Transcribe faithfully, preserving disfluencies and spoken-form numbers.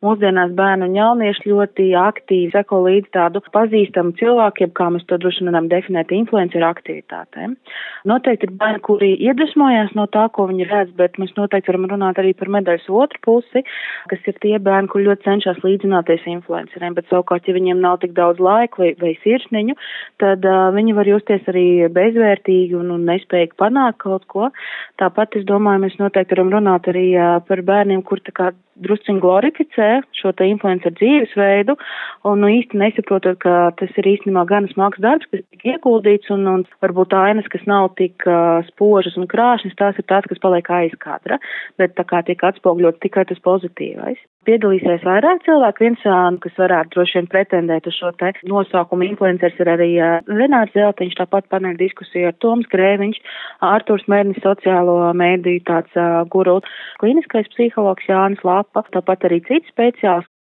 Mūsdienās bērni un jaunieši ļoti aktīvi seko līdz tādu pazīstamu cilvēkiem, kā mēs to droši varam definēt, influenceru aktivitātēm. Noteikti ir bērni, kuri iedvesmojās no tā, ko viņi redz, bet mēs noteikti varam runāt arī par medaļas otru pusi, kas ir tie bērni, kuri ļoti cenšas līdzināties influenceriem, bet savukārt, ja viņiem nav tik daudz laika vai, vai sirsniņu, tad uh, viņi var justies arī bezvērtīgi un, un nespējīgi panākt kaut ko. Tāpat, es domāju, mēs noteikti varam runāt arī uh, par bērniem, kur tā kā drusciņ glorificē šo te influenceru dzīvesveidu un nu, īsti nesaprotot, ka tas ir īstenībā gan smags darbs, kas tik ieguldīts un, un varbūt ainas, kas nav tik uh, spožas un krāšņas, tās ir tās, kas paliek aiz kadra, bet tā kā tiek atspogļots tikai tas pozitīvais. Piedalīsies vairāk cilvēku, viens, kas varētu droši vien pretendēt uz šo te nosaukumu influenceris, ir arī Renārs Zeltiņš, tāpat paneļa diskusija ar Toms Grēviņš, Arturs Mērnis, sociālo mēdīju tāds uh, guru, kliniskais psihologs Jānis Lapa, tāpat arī cits speciāls,